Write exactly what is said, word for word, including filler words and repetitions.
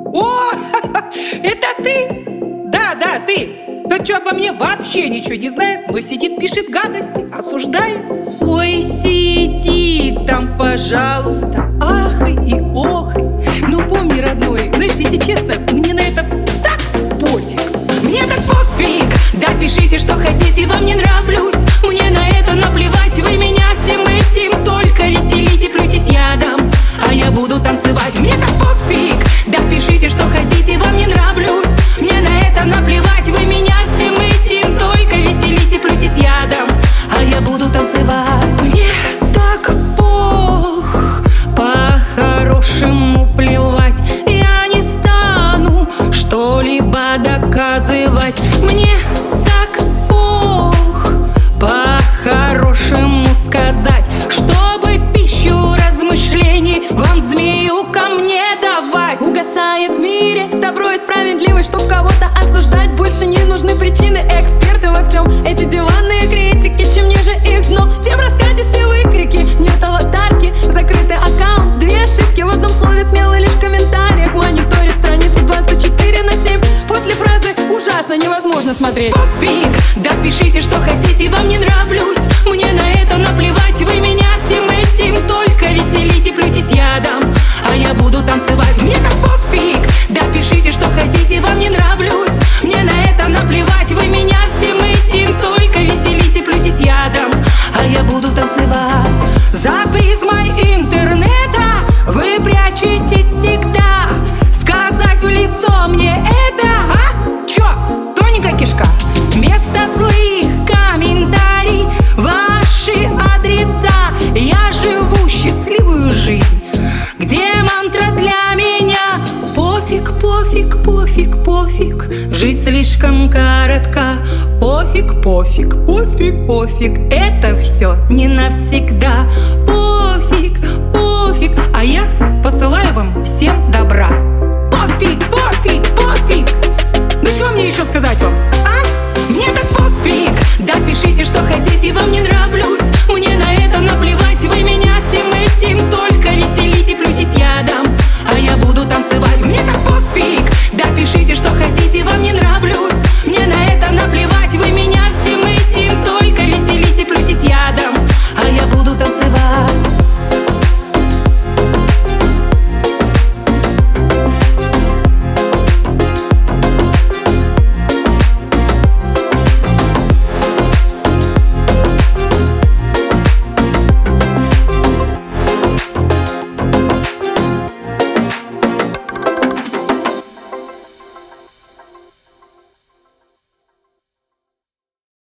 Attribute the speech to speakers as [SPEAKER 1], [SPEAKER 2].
[SPEAKER 1] О, это ты? Да, да, ты. Тот, что обо мне вообще ничего не знает, но сидит, пишет гадости, осуждает. Ой, сиди там, пожалуйста, ахай и охай. Ну помни, родной, знаешь, если честно, мне на это так пофиг. Мне так пофиг, да пишите, что хотите, вам не нравлюсь. Мне на это наплевать, вы меня всем этим только веселите, плюйтесь ядом, а я буду танцевать. Мне так пофиг, да пишите, что хотите, вам не нравлюсь. Мне на это наплевать, вы меня всем этим только веселите, плюйтесь ядом, а я буду танцевать. Мне так пох, по-хорошему плевать. Я не стану что-либо доказывать. Мне так пох, по-хорошему сказать, чтобы пищу размышлений вам, змею, ко мне давать.
[SPEAKER 2] Угасает в мире добро и справедливость, чтоб кого-то осуждать. Больше не нужны причины, эксперты во всем. Эти диванные критики, чем ниже их дно, тем раскатистее выкрики. Нет аватарки, закрытый аккаунт, две ошибки в одном слове, смело лишь в комментариях. Мониторит страницы двадцать четыре на семь. После фразы «ужасно» невозможно смотреть.
[SPEAKER 1] Пофиг, да пишите, что хотите, вам не нравлюсь. Мне на это наплевать, вы меня всем этим только веселите, плюйтесь ядом, а я буду танцевать. Мне так пофиг, да пишите, что хотите, вам не нравлюсь. Мне на это наплевать, вы меня всем этим только веселите, плюйтесь ядом, а я буду танцевать. За призмой интернета вы прячетесь всегда. Сказать в лицо мне это, а? Чё, тоненькая кишка? Вместо злых комментариев ваши адреса. Я живу счастливую жизнь, где мантра для меня пофиг, пофиг, пофиг, пофиг. Жизнь слишком коротка. Пофиг, пофиг, пофиг, пофиг. Это все не навсегда. Пофиг, пофиг, а я